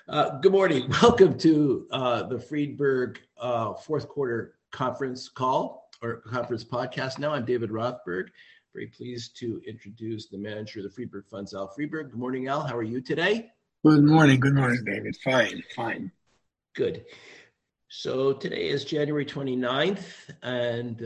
Good morning. Welcome to the Friedberg fourth quarter conference call or conference podcast. Now I'm David Rothberg. Very pleased to introduce the manager of the Friedberg Funds, Al Friedberg. Good morning, Al. How are you today? Good morning. Good morning, David. Fine, fine. Good. So today is January 29th and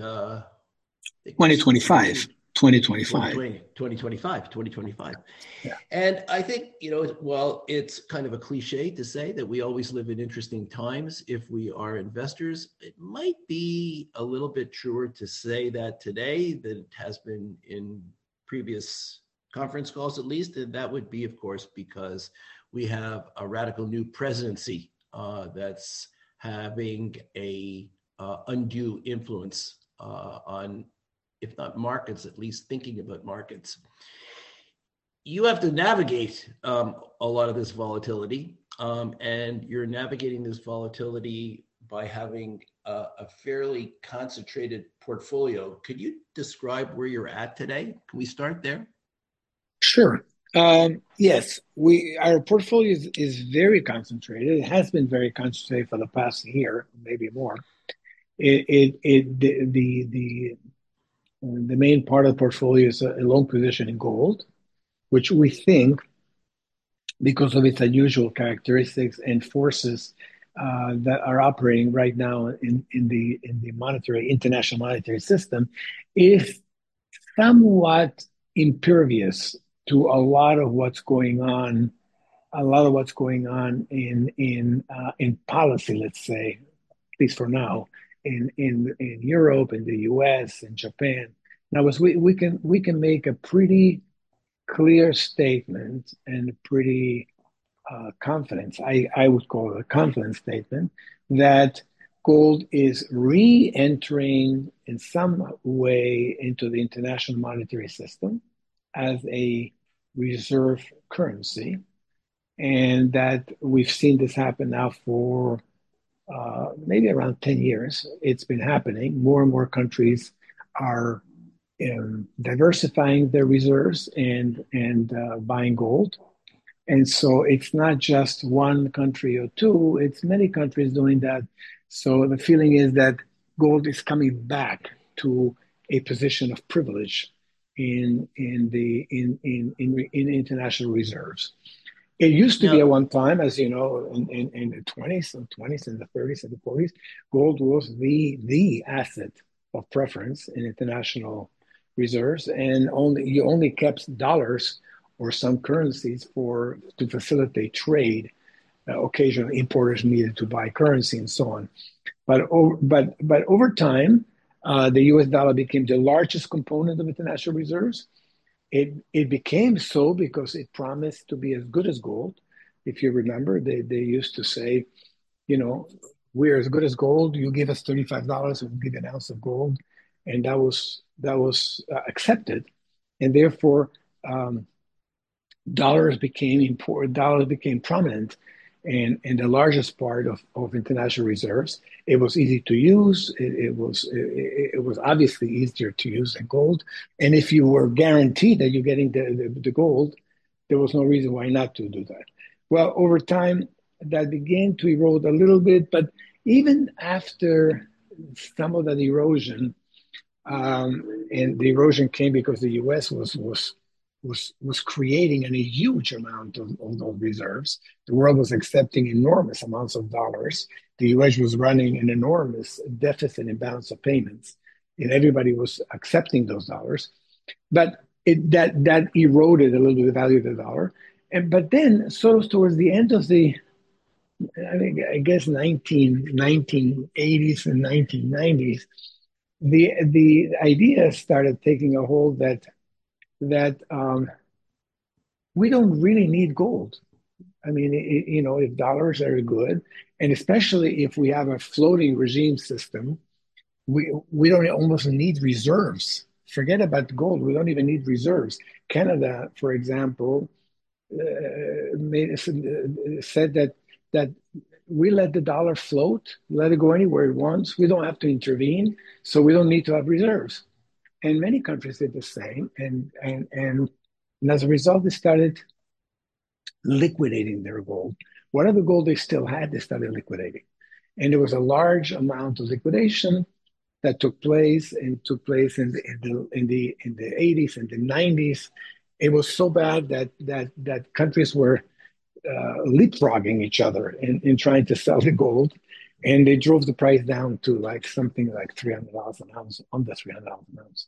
2025. 2025. 2025. Yeah. And I think, while it's kind of a cliche to say that we always live in interesting times if we are investors, it might be a little bit truer to say that today than it has been in previous conference calls, at least. And that would be, of course, because we have a radical new presidency that's having a undue influence on, if not markets, at least thinking about markets. You have to navigate a lot of this volatility, and you're navigating this volatility by having a fairly concentrated portfolio. Could you describe where you're at today? Can we start there? Sure. Yes, our portfolio is very concentrated. It has been very concentrated for the past year, maybe more. The main part of the portfolio is a long position in gold, which we think, because of its unusual characteristics and forces that are operating right now in the international monetary system, is somewhat impervious to a lot of what's going on, in policy, let's say, at least for now, in Europe, in the US, in Japan. Now, as we can make a pretty clear statement and a pretty confidence, I would call it a confidence statement, that gold is re-entering in some way into the international monetary system as a reserve currency, and that we've seen this happen now for maybe around 10 years. It's been happening. More and more countries are diversifying their reserves and buying gold. And so it's not just one country or two, it's many countries doing that. So the feeling is that gold is coming back to a position of privilege in international reserves. It used to be at Now, one time, as you know, in the 20s and the 30s and the 40s, gold was the asset of preference in international reserves, and you only kept dollars or some currencies to facilitate trade. Occasionally, importers needed to buy currency and so on. But over time, the U.S. dollar became the largest component of international reserves. It became so because it promised to be as good as gold. If you remember, they used to say, you know, we're as good as gold. You give us $35, we'll give you an ounce of gold, and that was accepted, and therefore dollars became important. Dollars became prominent, and the largest part of international reserves. It was easy to use. It was obviously easier to use than gold. And if you were guaranteed that you're getting the gold, there was no reason why not to do that. Well, over time, that began to erode a little bit, but even after some of that erosion, and the erosion came because the U.S. was creating a huge amount of those reserves. The world was accepting enormous amounts of dollars. The US was running an enormous deficit in balance of payments, and everybody was accepting those dollars. But that eroded a little bit the value of the dollar. But then, sort of towards the end of I guess 1980s and 1990s, the idea started taking a hold that we don't really need gold. I mean, if dollars are good, and especially if we have a floating regime system, we don't almost need reserves. Forget about gold. We don't even need reserves. Canada, for example, said that we let the dollar float, let it go anywhere it wants. We don't have to intervene, so we don't need to have reserves. And many countries did the same, and as a result, they started liquidating their gold. Whatever gold they still had, they started liquidating. And there was a large amount of liquidation that took place in the 80s and the 90s. It was so bad that countries were leapfrogging each other in trying to sell the gold, and they drove the price down to like something like $300 an ounce, under $300 an ounce.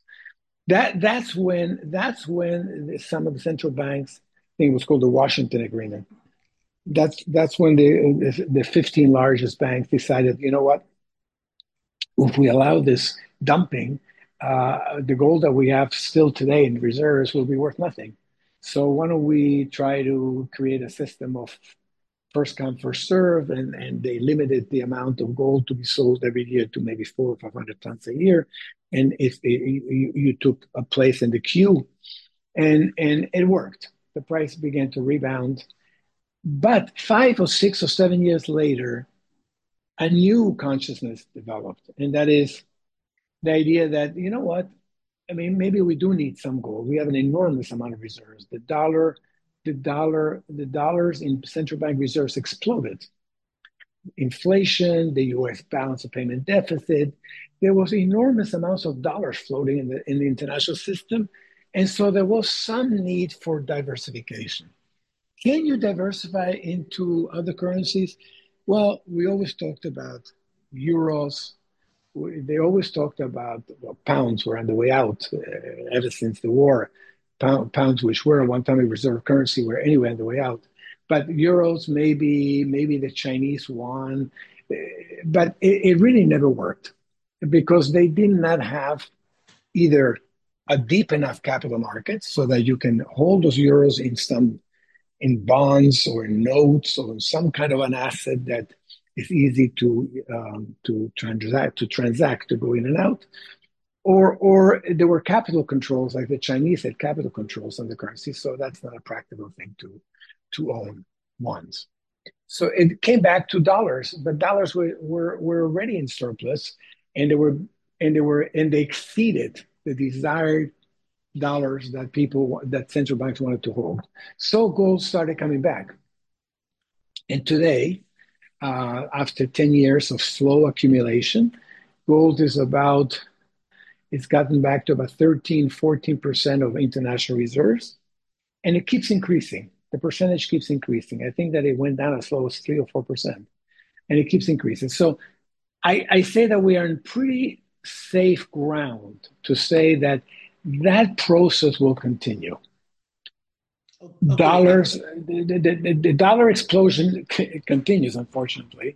That's when some of the central banks, I think it was called the Washington Agreement. That's when the 15 largest banks decided, you know what, if we allow this dumping, the gold that we have still today in reserves will be worth nothing. So why don't we try to create a system of first come, first serve, and they limited the amount of gold to be sold every year to maybe 400 or 500 tons a year. And if you took a place in the queue, and it worked, the price began to rebound. But 5 or 6 or 7 years later, a new consciousness developed, and that is the idea that, you know what, I mean, maybe we do need some gold. We have an enormous amount of reserves. The dollars in central bank reserves exploded. Inflation, the U.S. balance of payment deficit. There was enormous amounts of dollars floating in the international system, and so there was some need for diversification. Can you diversify into other currencies? Well, we always talked about euros. They always talked about, well, pounds were on the way out ever since the war. Pounds, which were at one time a reserve currency, were anyway on the way out. But euros, maybe the Chinese yuan, but it really never worked because they did not have either a deep enough capital market so that you can hold those euros in bonds or in notes or in some kind of an asset that is easy to transact, to go in and out, or there were capital controls, like the Chinese had capital controls on the currency, so that's not a practical thing to own once. So it came back to dollars, but dollars were already in surplus, and they exceeded the desired dollars that central banks wanted to hold. So gold started coming back, and today, after 10 years of slow accumulation, gold is about it's gotten back to about 13, 14% of international reserves, and it keeps increasing. The percentage keeps increasing. I think that it went down as low as 3 or 4%, and it keeps increasing. So I say that we are in pretty safe ground to say that that process will continue. Okay. The dollar explosion continues, unfortunately.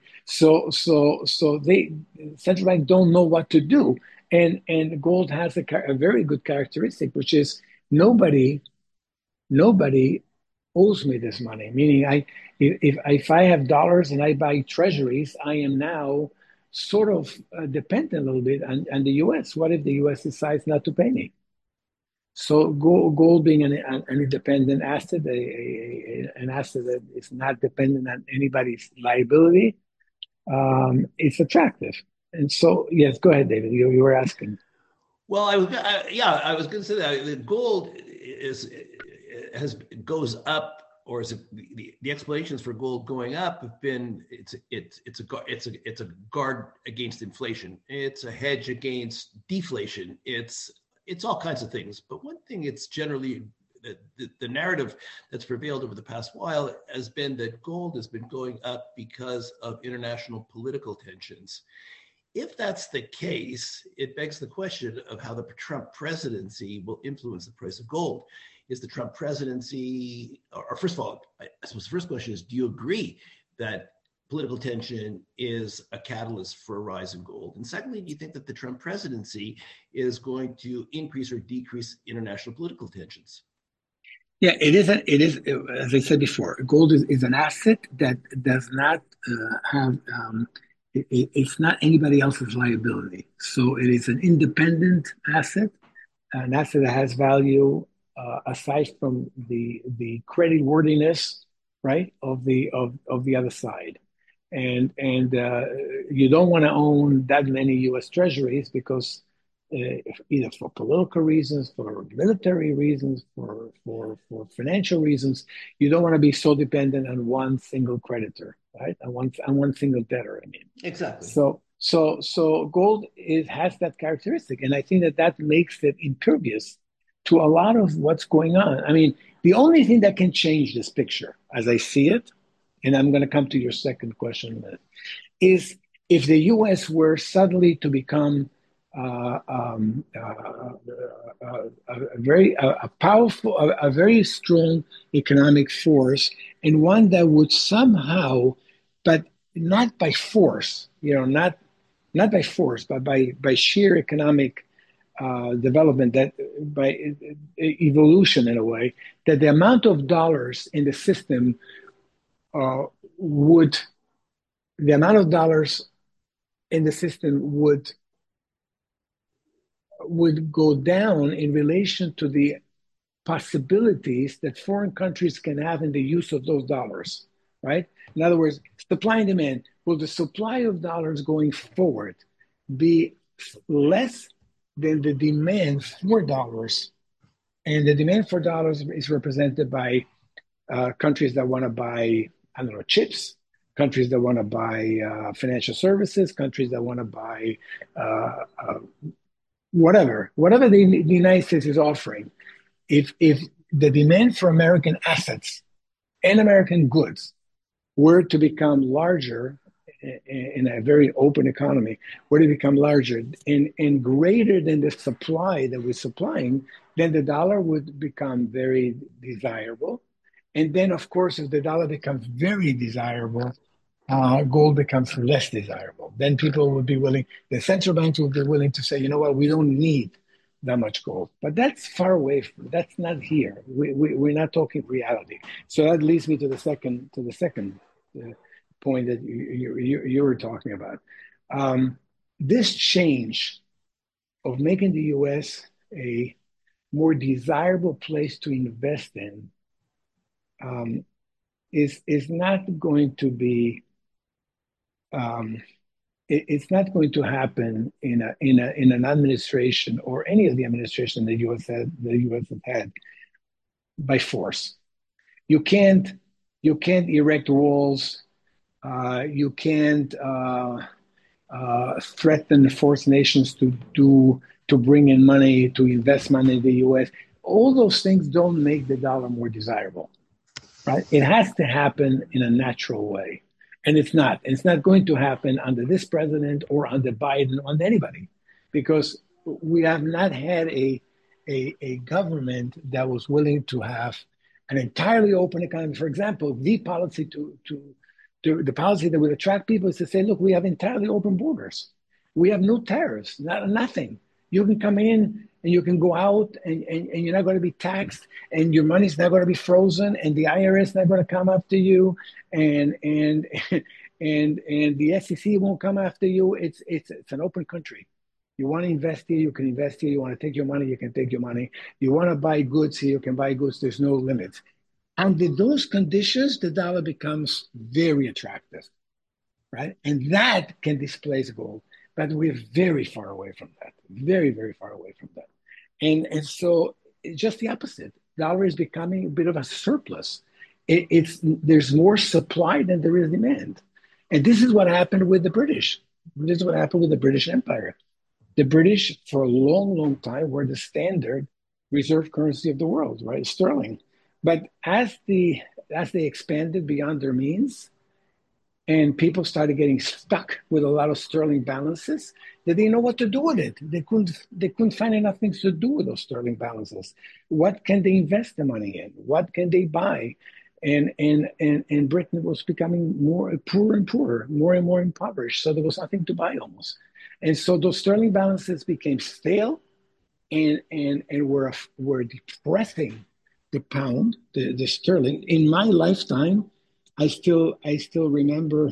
So they central bank don't know what to do, and gold has a very good characteristic, which is nobody nobody owes me this money. Meaning, if I have dollars and I buy treasuries, I am now sort of dependent a little bit on the U.S. What if the U.S. decides not to pay me? So gold being an independent asset, an asset that is not dependent on anybody's liability, it's attractive. And so, yes, go ahead, David. You were asking. Well, I was going to say that the gold is has goes up, or is it, the explanations for gold going up have been it's a guard against inflation. It's a hedge against deflation. It's all kinds of things. But one thing it's generally the narrative that's prevailed over the past while has been that gold has been going up because of international political tensions. If that's the case, it begs the question of how the Trump presidency will influence the price of gold. Is the Trump presidency, or first of all, I suppose the first question is, do you agree that political tension is a catalyst for a rise in gold? And secondly, do you think that the Trump presidency is going to increase or decrease international political tensions? Yeah, it is, as I said before, gold is an asset that does not have, it's not anybody else's liability. So it is an independent asset, an asset that has value aside from the credit worthiness, right, of the other side. And you don't want to own that many U.S. Treasuries because either for political reasons, for military reasons, for financial reasons. You don't want to be so dependent on one single creditor, right? On one single debtor. I mean, Exactly. so gold has that characteristic, and I think that makes it impervious to a lot of what's going on. I mean, the only thing that can change this picture, as I see it, and I'm going to come to your second question, is if the U.S. were suddenly to become a powerful, a very strong economic force, and one that would somehow, but not by force, not by force, but by sheer economic development, that by evolution in a way, that the amount of dollars in the system uh, would the amount of dollars in the system would go down in relation to the possibilities that foreign countries can have in the use of those dollars, right? In other words, supply and demand. Will the supply of dollars going forward be less than the demand for dollars? And the demand for dollars is represented by countries that want to buy, I don't know, chips, countries that want to buy financial services, countries that want to buy uh, whatever the United States is offering. If the demand for American assets and American goods were to become larger in a very open economy, were to become larger and greater than the supply that we're supplying, then the dollar would become very desirable. And then, of course, if the dollar becomes very desirable, gold becomes less desirable. Then people would be willing, the central banks would be willing to say, you know what, we don't need that much gold. But that's far away. That's not here. We're not talking reality. So that leads me to the second point that you were talking about. This change of making the U.S. a more desirable place to invest in um, is not going to be um, it's not going to happen in an administration or any of the administration the U.S. has had by force. You can't you can't erect walls. You can't threaten force nations to bring in money to invest money in the U.S. All those things don't make the dollar more desirable, right? It has to happen in a natural way. And it's not. It's not going to happen under this president or under Biden, or under anybody, because we have not had a government that was willing to have an entirely open economy. For example, the policy that would attract people is to say, look, we have entirely open borders. We have no tariffs, nothing. You can come in and you can go out and you're not going to be taxed and your money's not going to be frozen and the IRS not going to come after you and and the SEC won't come after you. It's an open country. You want to invest here, you can invest here. You want to take your money, you can take your money. You want to buy goods here, you can buy goods. There's no limits. Under those conditions, the dollar becomes very attractive, right? And that can displace gold. But we're very far away from that, very, very far away from that. And so it's just the opposite. Dollar is becoming a bit of a surplus. There's more supply than there is demand. And this is what happened with the British. This is what happened with the British Empire. The British, for a long, long time, were the standard reserve currency of the world, right? Sterling. But as they expanded beyond their means, and people started getting stuck with a lot of sterling balances, they didn't know what to do with it. They couldn't find enough things to do with those sterling balances. What can they invest the money in? What can they buy? And Britain was becoming more poorer and poorer, more and more impoverished. So there was nothing to buy almost. And so those sterling balances became stale and were depressing the pound, the sterling. In my lifetime, I still remember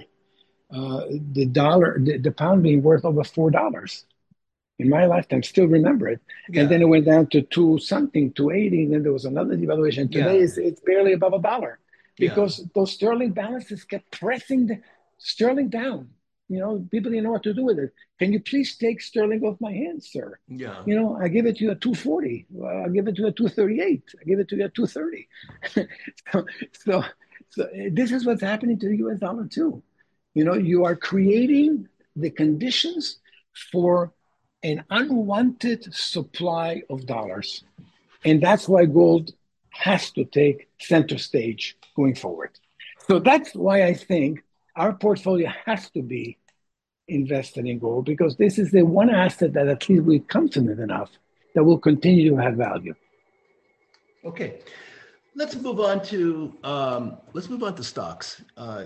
the pound being worth over $4 in my lifetime. Still remember it. And then Yeah. it went down to two something, 280. And then there was another devaluation. Today Yeah. it's barely above $1 Yeah. because those sterling balances kept pressing the sterling down. People didn't know what to do with it. Can you please take sterling off my hands, sir? Yeah. I give it to you at 240. I give it to you at 238. I give it to you at 230. so, so, so this is what's happening to the US dollar too. You are creating the conditions for an unwanted supply of dollars. And that's why gold has to take center stage going forward. So that's why I think our portfolio has to be invested in gold, because this is the one asset that at least we're confident enough that will continue to have value. Okay. Let's move on to stocks.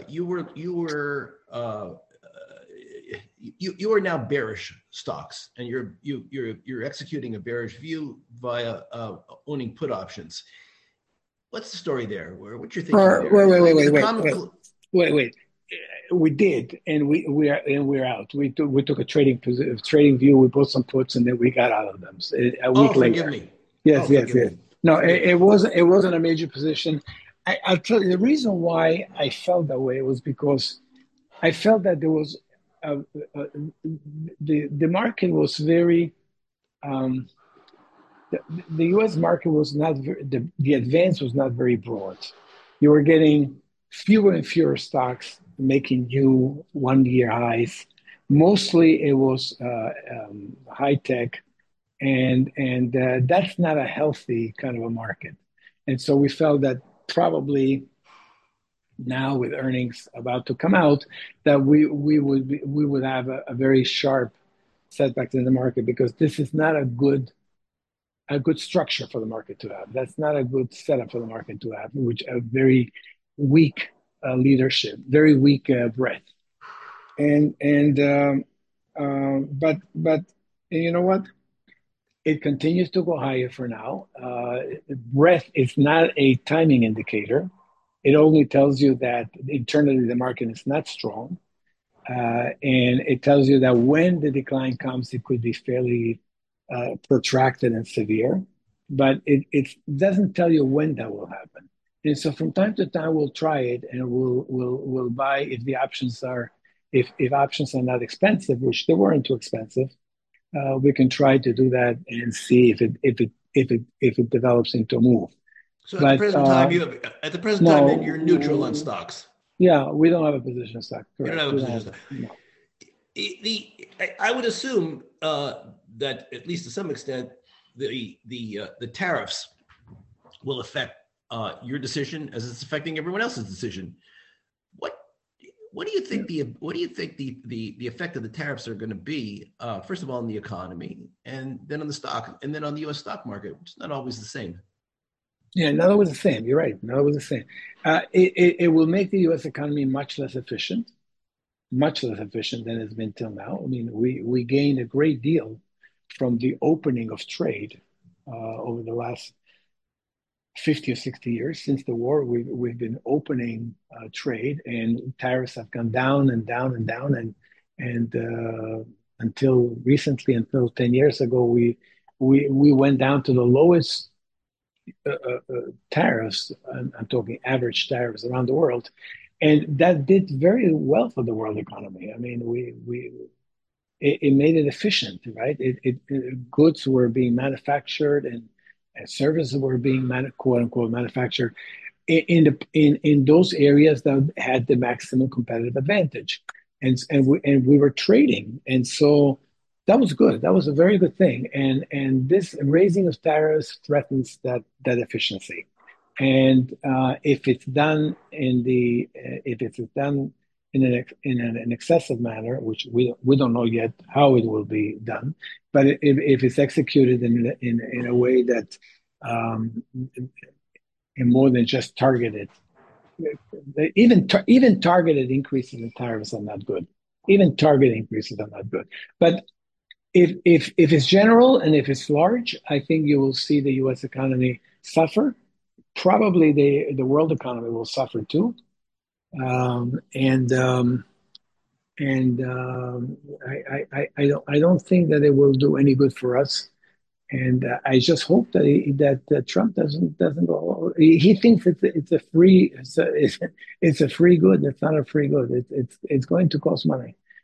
You are now bearish stocks, and you're executing a bearish view via owning put options. What's the story there? What's your thinking there? Wait. We did, and we're out. We took a trading view. We bought some puts, and then we got out of them a week later. Forgive me. Yes. No, it wasn't a major position. I'll tell you the reason why I felt that way was because I felt that there was the market was very the U.S. market was not the advance was not very broad. You were getting fewer and fewer stocks making new 1-year highs. Mostly it was high tech, and that's not a healthy kind of a market. And so we felt that probably now with earnings about to come out, that we would have a very sharp setback in the market, because this is not a good structure for the market to have. That's not a good setup for the market to have, which a very weak leadership, very weak breadth. But you know what? It continues to go higher for now. Breadth is not a timing indicator. It only tells you that internally the market is not strong. And it tells you that when the decline comes, it could be fairly protracted and severe, but it doesn't tell you when that will happen. And so from time to time, we'll try it, and we'll buy if options are not expensive, which they weren't too expensive. We can try to do that and see if it develops into a move. So at the present time, then you're neutral on stocks. Yeah, we don't have a position stock. Correct. You don't have a position stock. No. I would assume that at least to some extent, the tariffs will affect your decision as it's affecting everyone else's decision. What do you think the effect of the tariffs are going to be? First of all, in the economy, and then on the stock, and then on the U.S. stock market, which is not always the same. Yeah, not always the same. You're right. Not always the same. It will make the U.S. economy much less efficient than it's been till now. I mean, we gained a great deal from the opening of trade over the last 50 or 60 years. Since the war, we've been opening trade, and tariffs have gone down and down and down, and until recently, until 10 years ago, we went down to the lowest tariffs. I'm talking average tariffs around the world, and that did very well for the world economy. I mean, it made it efficient, right? Goods were being manufactured, and services were being quote unquote manufactured in those areas that had the maximum competitive advantage, and we were trading, and so that was good. That was a very good thing, and this raising of tariffs threatens that efficiency. And if it's done in an excessive manner, which we don't know yet how it will be done, but if it's executed in a way that in more than just targeted, even targeted increases in tariffs are not good. Even targeted increases are not good. But if it's general and if it's large, I think you will see the U.S. economy suffer. Probably the world economy will suffer too. I don't think that it will do any good for us. And I just hope that Trump doesn't go. He thinks it's a free good. It's not a free good. It's going to cost money.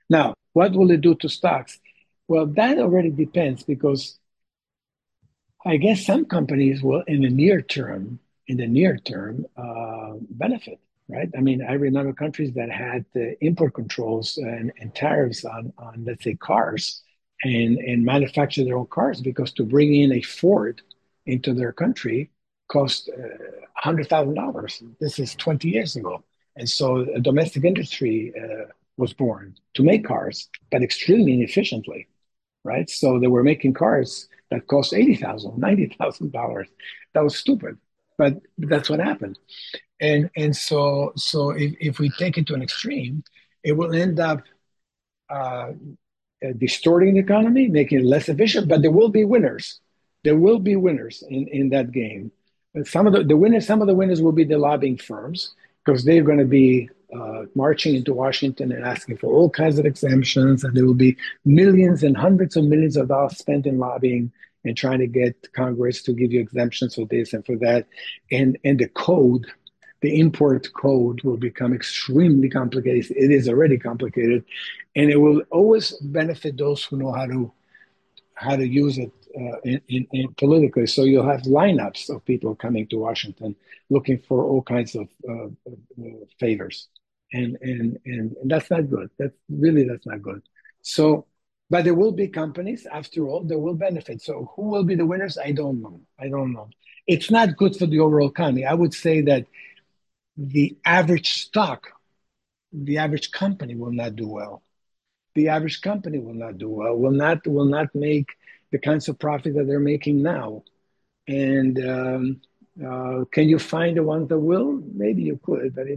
Now, what will it do to stocks? Well, that already depends because I guess some companies will, in the near term, benefit, right? I mean, I remember countries that had import controls and tariffs on, let's say, cars and manufacture their own cars because to bring in a Ford into their country cost $100,000. This is 20 years ago. And so a domestic industry was born to make cars, but extremely inefficiently, right? So they were making cars that cost $80,000, $90,000. That was stupid, but that's what happened. And so if we take it to an extreme, it will end up uh, distorting the economy, making it less efficient. But there will be winners. There will be winners in that game. Some of the winners, some of the winners will be the lobbying firms because they're going to be marching into Washington and asking for all kinds of exemptions, and there will be millions and hundreds of millions of dollars spent in lobbying and trying to get Congress to give you exemptions for this and for that, and the import code will become extremely complicated. It is already complicated, and it will always benefit those who know how to use it in politically. So you'll have lineups of people coming to Washington looking for all kinds of favors, and that's not good. That's not good. So, but there will be companies, after all, that will benefit. So who will be the winners? I don't know. I don't know. It's not good for the overall economy. I would say that the average stock, the average company will not do well. The average company will not do well, will not make the kinds of profit that they're making now. And can you find the ones that will? Maybe you could, but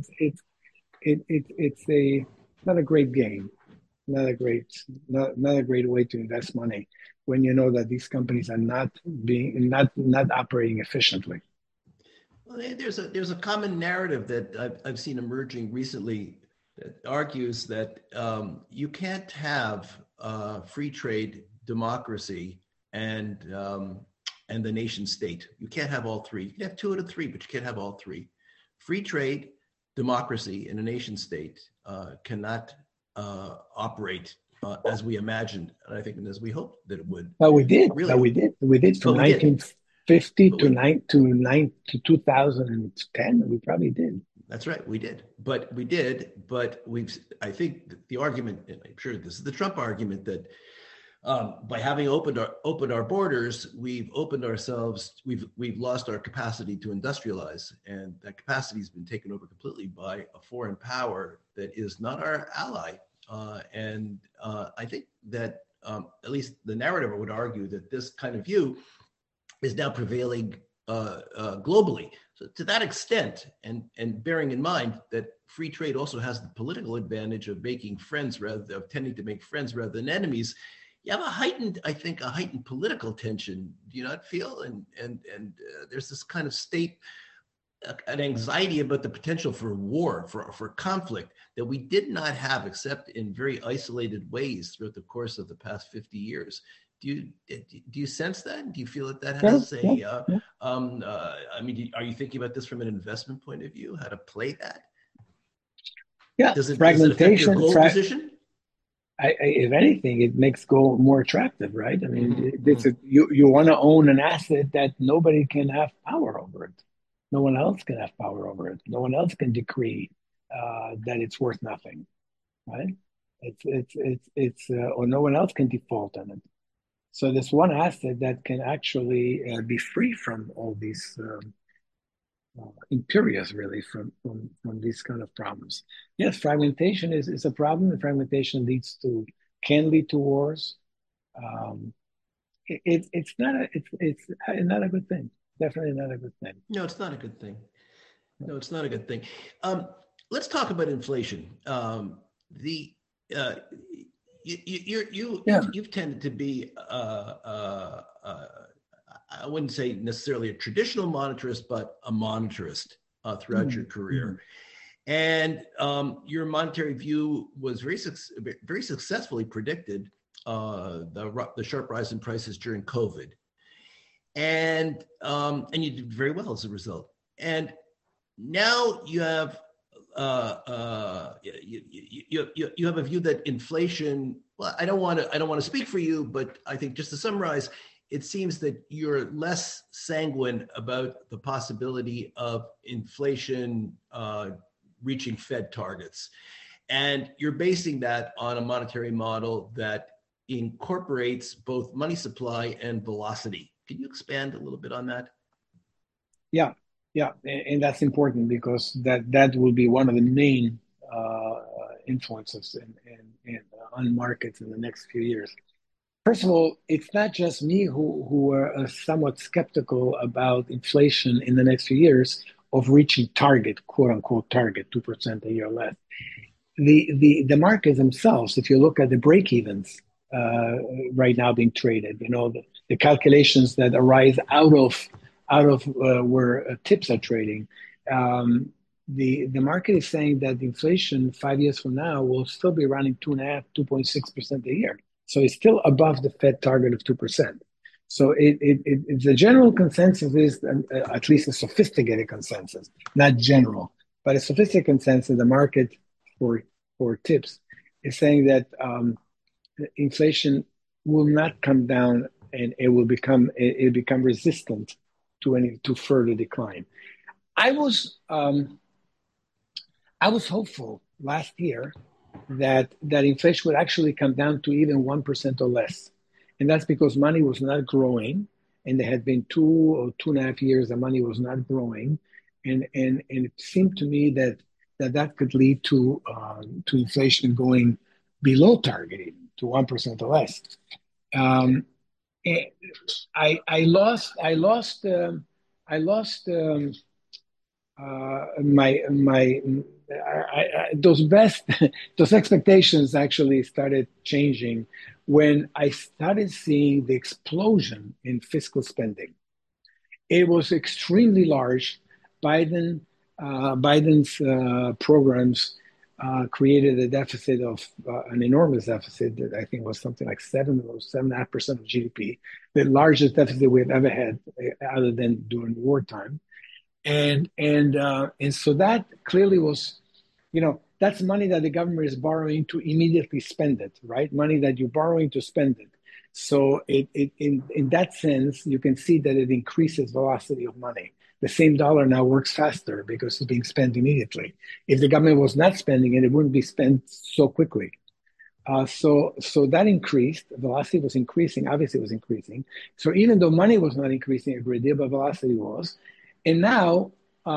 it's not a great game, not a great way to invest money when you know that these companies are not operating efficiently. Well, there's a common narrative that I've seen emerging recently that argues that you can't have free trade, democracy, and the nation state. You can't have all three. You can have two out of three, but you can't have all three. Free trade, democracy, and a nation state cannot operate as we imagined, and I think and as we hoped that it would. But we did. Really, We did from but we did. 1950 But to we, 2010. We probably did. That's right, we did. But we did. But I think the argument, and I'm sure this is the Trump argument, that by having opened our borders, we've opened ourselves. We've lost our capacity to industrialize, and that capacity has been taken over completely by a foreign power that is not our ally. And I think that at least the narrative would argue that this kind of view is now prevailing globally. So to that extent, and bearing in mind that free trade also has the political advantage of making friends of tending to make friends rather than enemies, you have I think, a heightened political tension. Do you not feel? And there's this kind of state, an anxiety about the potential for war, for conflict that we did not have except in very isolated ways throughout the course of the past 50 years. Do you sense that? Do you feel that Yeah, has yeah, a? yeah. I mean, are you thinking about this from an investment point of view? How to play that? Yeah, Does it affect your fragmentation. goal position? If anything, it makes gold more attractive, right? I Mm-hmm, mean, mm-hmm. you want to own an asset that nobody can have power over it. No one else can have power over it. No one else can decree that it's worth nothing, right? Or no one else can default on it. So there's one asset that can actually be free from all these imperious, really, from these kind of problems. Yes, fragmentation is a problem, and fragmentation can lead to wars. Um, it's not it's not a good thing. Definitely not a good thing. No, it's not a good thing. No, it's not a good thing. Um, let's talk about inflation. The uh, Yeah. you've tended to be I wouldn't say necessarily a traditional monetarist, but a monetarist throughout your Mm-hmm. career. And your monetary view was very successfully predicted the sharp rise in prices during COVID, and you did very well as a result. And now you have you have a view that inflation. Well, I don't want to speak for you, but I think just to summarize, it seems that you're less sanguine about the possibility of inflation reaching Fed targets, and you're basing that on a monetary model that incorporates both money supply and velocity. Can you expand a little bit on that? Yeah, yeah, and that's important because that will be one of the main influences on markets in the next few years. First of all, it's not just me who are somewhat skeptical about inflation in the next few years of reaching target, quote unquote, target, 2% a year less. The markets themselves, if you look at the break evens uh, right now being traded, the calculations that arise out of where tips are trading, um, the market is saying that inflation 5 years from now will still be running 2.5, 2.6% a year. So it's still above the Fed target of 2%. So the general consensus is, at least a sophisticated consensus, not general, but a sophisticated consensus, the market for tips is saying that inflation will not come down and it become resistant to further decline. I was um, I was hopeful last year that inflation would actually come down to even 1% or less, and that's because money was not growing, and there had been 2 or 2.5 years that money was not growing, and it seemed to me that could lead to inflation going below target, even to 1% or less. Um, I lost my those best those expectations actually started changing when I started seeing the explosion in fiscal spending. It was extremely large. Biden Biden's programs created a deficit of an enormous deficit that I think was something like 7.5% of GDP, the largest deficit we've ever had, other than during wartime. And so that clearly was, that's money that the government is borrowing to immediately spend it, right? Money that you're borrowing to spend it. So in that sense, you can see that it increases velocity of money. The same dollar now works faster because it's being spent immediately. If the government was not spending it, it wouldn't be spent so quickly. So that increased. Velocity was increasing. Obviously, it was increasing. So even though money was not increasing a great deal, but velocity was. And now,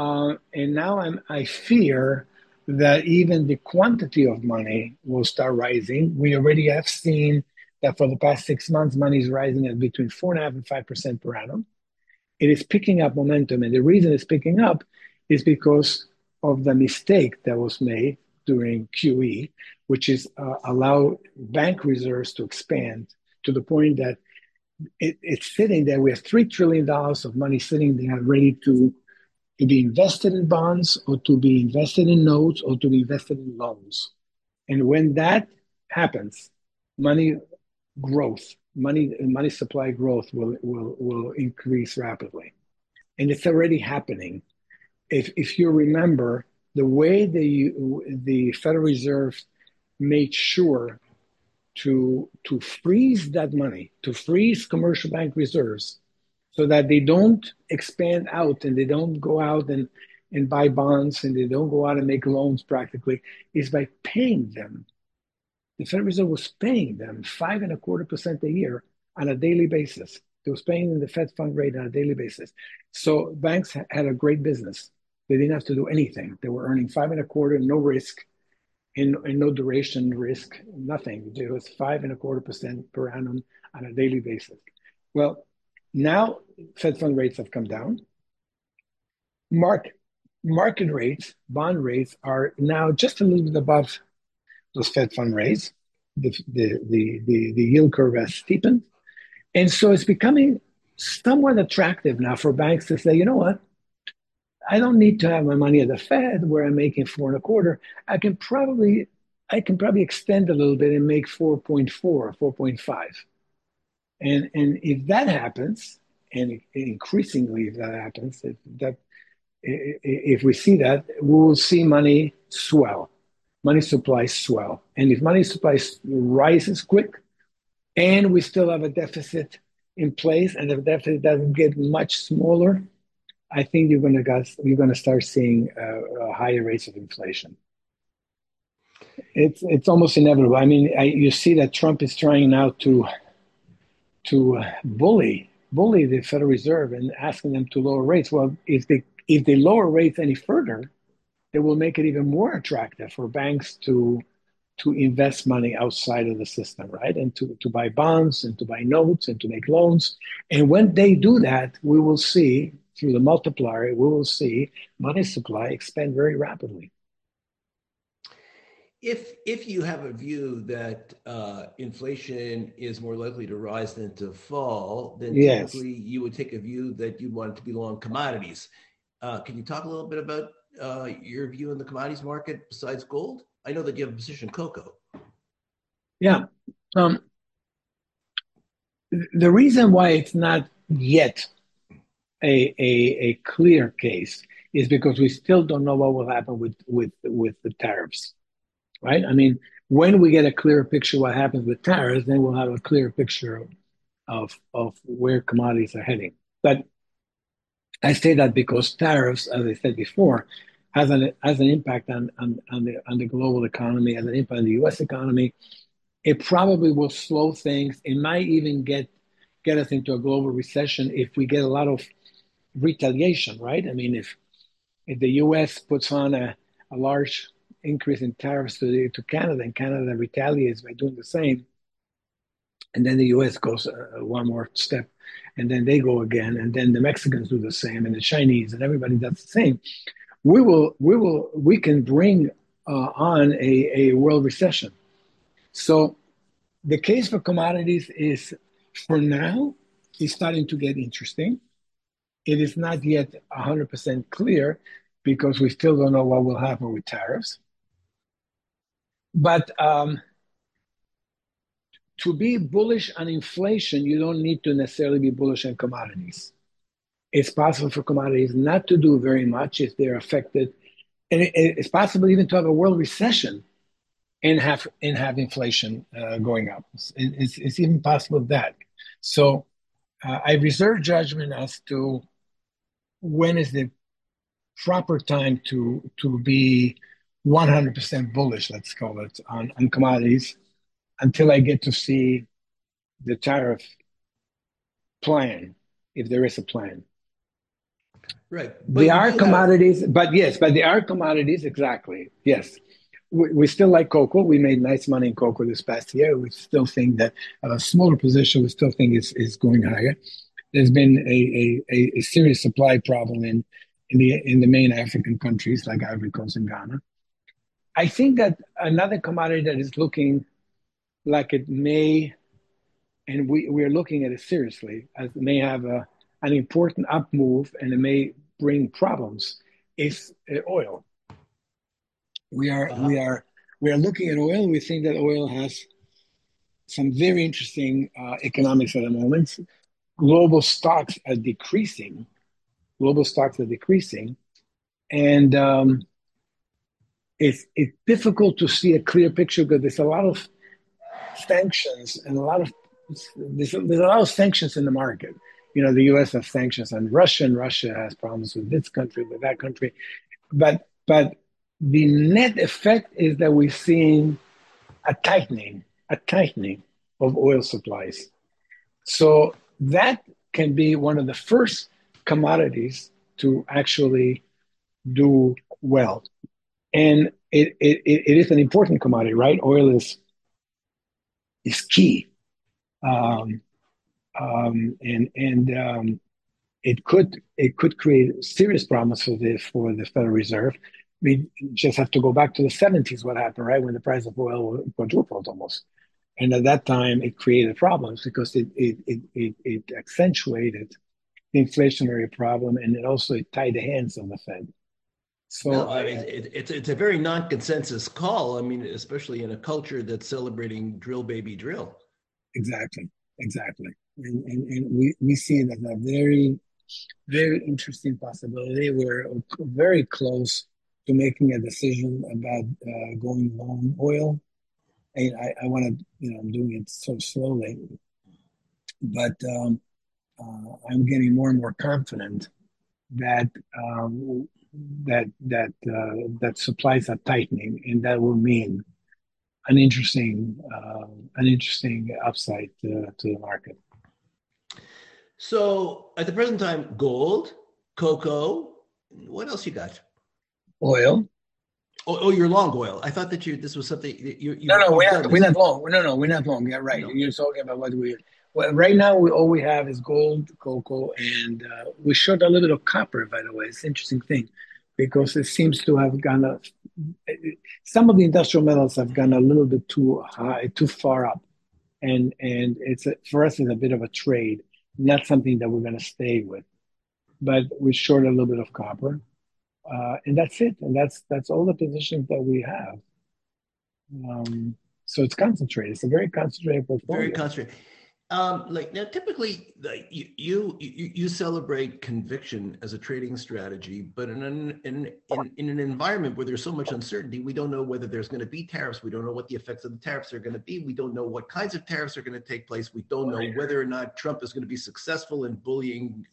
I fear that even the quantity of money will start rising. We already have seen that for the past 6 months, money is rising at between 4.5% and 5% per annum. It is picking up momentum, and the reason it's picking up is because of the mistake that was made during QE, which is allow bank reserves to expand to the point that it's sitting there. We have $3 trillion of money sitting there ready to be invested in bonds or to be invested in notes or to be invested in loans. And when that happens, money money supply growth will increase rapidly. And it's already happening. If you remember, the way the Federal Reserve made sure to freeze that money, to freeze commercial bank reserves, so that they don't expand out and they don't go out and buy bonds and they don't go out and make loans practically, is by paying them. The Federal Reserve was paying them 5.25% a year on a daily basis. They was paying them the Fed fund rate on a daily basis. So banks had a great business. They didn't have to do anything. They were earning 5.25, no risk, and no duration risk, nothing. It was 5.25% per annum on a daily basis. Well, now Fed fund rates have come down. Market market rates, bond rates are now just a little bit above those Fed fund rates. The yield curve has steepened. And so it's becoming somewhat attractive now for banks to say, you know what? I don't need to have my money at the Fed where I'm making 4.25. I can probably I can probably extend a little bit and make 4.4, 4.5. And if that happens, and increasingly if that happens, that if we see that, we will see money swell, money supply swell. And if money supply rises quick and we still have a deficit in place and the deficit doesn't get much smaller, I think you're going to start seeing higher rates of inflation. It's almost inevitable. I mean, you see that Trump is trying now to bully the Federal Reserve and asking them to lower rates. Well, if they lower rates any further, they will make it even more attractive for banks to invest money outside of the system, right? And to buy bonds and to buy notes and to make loans. And when they do that, we will see through the multiplier, we will see money supply expand very rapidly. If you have a view that inflation is more likely to rise than to fall, then Yes. typically you would take a view that you'd want it to be long commodities. Can you talk a little bit about your view in the commodities market besides gold? I know that you have a position in cocoa. Yeah. Um, the reason why it's not yet a clear case is because we still don't know what will happen with the tariffs, right? I mean, when we get a clearer picture what happens with tariffs, then we'll have a clearer picture of where commodities are heading. But I say that because tariffs, as I said before, has an impact on the global economy, has an impact on the U.S. economy. It probably will slow things. It might even get us into a global recession if we get a lot of retaliation, right? I mean, if the U.S. puts on a large increase in tariffs to Canada, and Canada retaliates by doing the same, and then the U.S. goes one more step, and then they go again, and then the Mexicans do the same, and the Chinese, and everybody does the same. We can bring on a world recession. So the case for commodities is, for now, is starting to get interesting. It is not yet 100% clear because we still don't know what will happen with tariffs. But to be bullish on inflation, you don't need to necessarily be bullish on commodities. It's possible for commodities not to do very much if they're affected. And it's possible even to have a world recession and have inflation going up. It's even possible that. So I reserve judgment as to when is the proper time to be 100% bullish, let's call it, on commodities until I get to see the tariff plan, if there is a plan. Right. But There you are do have, commodities, but yes, but there are commodities, exactly. Yes. We still like cocoa. We made nice money in cocoa this past year. We still think that a smaller position, we still think is going higher. There's been a serious supply problem in the main African countries like Ivory Coast and Ghana. I think that another commodity that is looking like it may, and we're looking at it seriously, as it may have an important up move and it may bring problems, is oil. We are we uh-huh. are we are looking at oil. We think that oil has some very interesting economics at the moment. Global stocks are decreasing. Global stocks are decreasing, and it's difficult to see a clear picture because there's a lot of sanctions and there's a lot of sanctions in the market. You know, the U.S. has sanctions on Russia, and Russia has problems with this country, with that country. But the net effect is that we're seeing a tightening of oil supplies. So that can be one of the first commodities to actually do well. And it is an important commodity, right? Oil is key. Um, and it could create serious problems for the Federal Reserve. We just have to go back to the 70s, what happened, right? When the price of oil quadrupled almost. And at that time, it created problems because it accentuated the inflationary problem and it tied the hands of the Fed. So No, I mean it's a very non-consensus call. I mean, especially in a culture that's celebrating drill baby drill. exactly, exactly. And we see it as a very Very interesting possibility. We're very close to making a decision about going long oil. I want to, I'm doing it so slowly, but I'm getting more and more confident that um, that supplies are tightening, and that will mean an interesting upside to the market. So at the present time, gold, cocoa. What else you got? Oil. You're long oil. I thought that this was something that No, no, you've done we're this. not long. No, no, we're not long. Yeah, right. No. You're talking about what we. Well, right now, all we have is gold, cocoa, and we showed a little bit of copper. By the way, it's an interesting thing because it seems to have gone up. Some of the industrial metals have gone a little bit too high, too far up, and for us, it's a bit of a trade, not something that we're going to stay with. But we short a little bit of copper, and that's it. And that's all the positions that we have. Um, so it's concentrated. It's a very concentrated Very portfolio. concentrated. Like now, typically, like you celebrate conviction as a trading strategy, but in an environment where there's so much uncertainty, we don't know whether there's going to be tariffs. We don't know what the effects of the tariffs are going to be. We don't know what kinds of tariffs are going to take place. We don't know whether or not Trump is going to be successful in bullying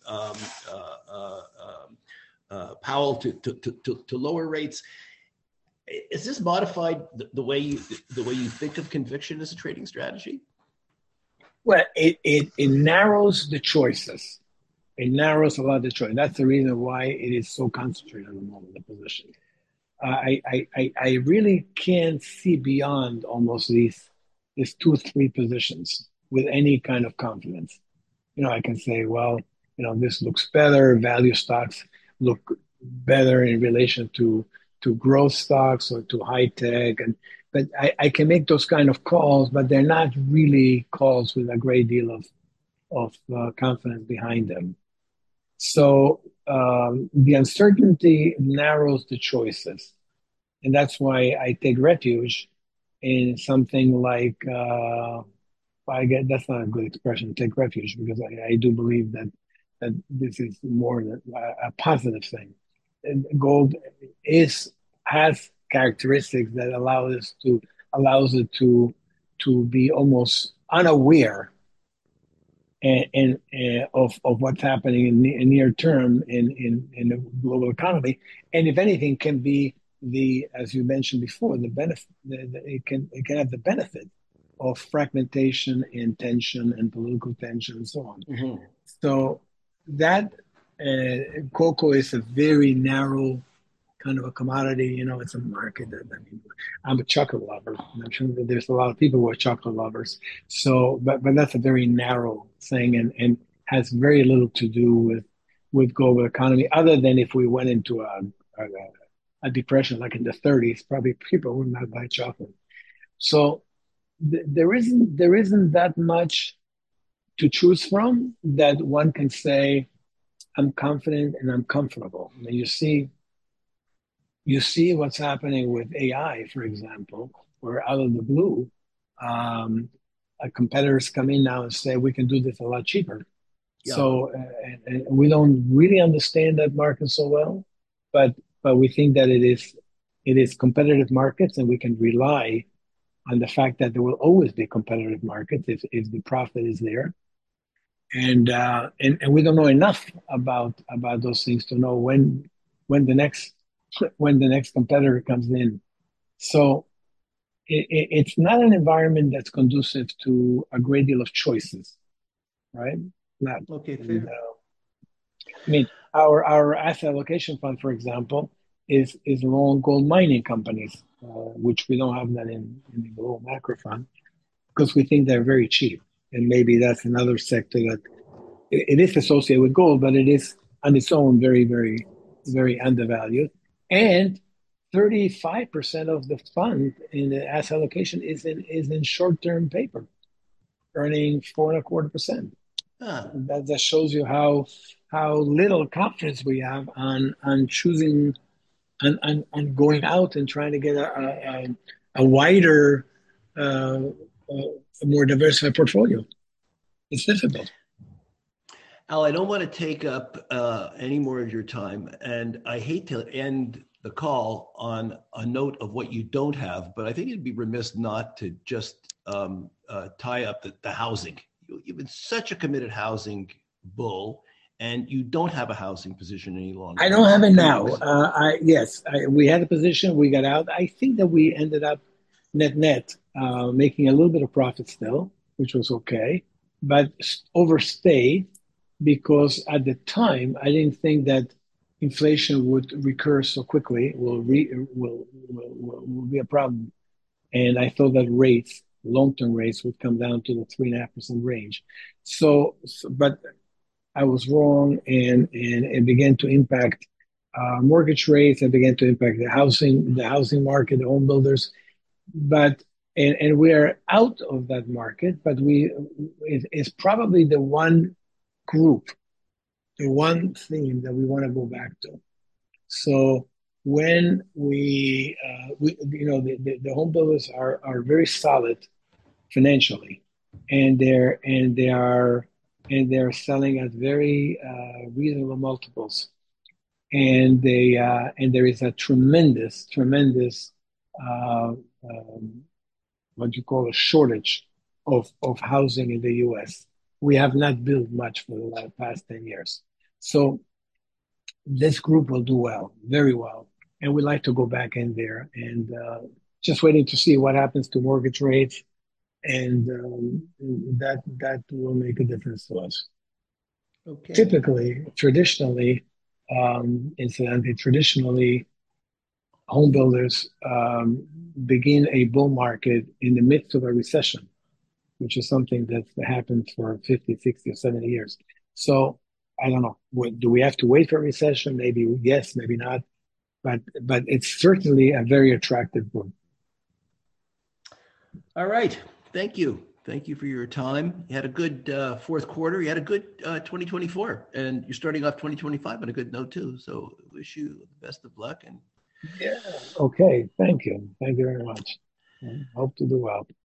Powell to lower rates. Is this modified the way you think of conviction as a trading strategy? Well, it narrows the choices. It narrows a lot of the choice. That's the reason why it is so concentrated at the moment, the position. I really can't see beyond almost these two, three positions with any kind of confidence. I can say, well, this looks better. Value stocks look better in relation to growth stocks or to high tech, but I can make those kind of calls, but they're not really calls with a great deal of confidence behind them. So the uncertainty narrows the choices, and that's why I take refuge in something like I get that's not a good expression. Take refuge because I do believe that this is more a positive thing. And gold is has characteristics that allows it to be almost unaware of what's happening in near term in the global economy, and if anything, can be the as you mentioned before the benefit. It can have the benefit of fragmentation and tension and political tension and so on. Mm-hmm. So that cocoa is a very narrow kind of a commodity. It's a market that, I mean, I'm a chocolate lover, and I'm sure that there's a lot of people who are chocolate lovers. So, but that's a very narrow thing, and has very little to do with global economy, other than if we went into a depression like in the 30s, probably people would not buy chocolate. So there isn't that much to choose from that one can say I'm confident and I'm comfortable. I mean, you see what's happening with AI, for example, where out of the blue, um, competitors come in now and say we can do this a lot cheaper. Yeah. So, and we don't really understand that market so well, but we think that it is competitive markets, and we can rely on the fact that there will always be competitive markets if the profit is there. And we don't know enough about those things to know when the next when the next competitor comes in. So it's not an environment that's conducive to a great deal of choices, right? Not. Okay, And, fair. I mean, our asset allocation fund, for example, is long gold mining companies, which we don't have that in the gold macro fund because we think they're very cheap. And maybe that's another sector that it is associated with gold, but it is on its own very, very, very undervalued. And 35% of the fund in the asset allocation is in short-term paper, earning 4.25%. Ah, That shows you how little confidence we have on choosing and going out and trying to get a wider, a more diversified portfolio. It's difficult. Al, I don't want to take up any more of your time, and I hate to end the call on a note of what you don't have, but I think it'd be remiss not to just tie up the housing. You've been such a committed housing bull, and you don't have a housing position any I longer. don't have it Can you now. We had a position, we got out. I think that we ended up net making a little bit of profit still, which was okay, but overstayed because at the time I didn't think that inflation would recur so quickly. Will be a problem, and I thought that rates, long-term rates, would come down to the 3.5% range. But I was wrong, and it began to impact mortgage rates. It began to impact the housing market, the home builders. But and we are out of that market. But it's probably the one group, the one theme that we want to go back to. So when the home builders are very solid financially, and they're selling at very reasonable multiples, and there is a tremendous uh, what you call a shortage of housing in the U.S. We have not built much for the past 10 years, so this group will do well, very well, and we like to go back in there and just waiting to see what happens to mortgage rates, and that will make a difference to us. Okay. Typically, traditionally, traditionally, home builders begin a bull market in the midst of a recession, which is something that's happened for 50, 60, or 70 years. So I don't know. Do we have to wait for a recession? Maybe yes, maybe not. But it's certainly a very attractive book. All right. Thank you. Thank you for your time. You had a good fourth quarter. You had a good 2024, and you're starting off 2025 on a good note too. So wish you the best of luck. And Yeah. Okay. Thank you. Thank you very much. Hope to do well.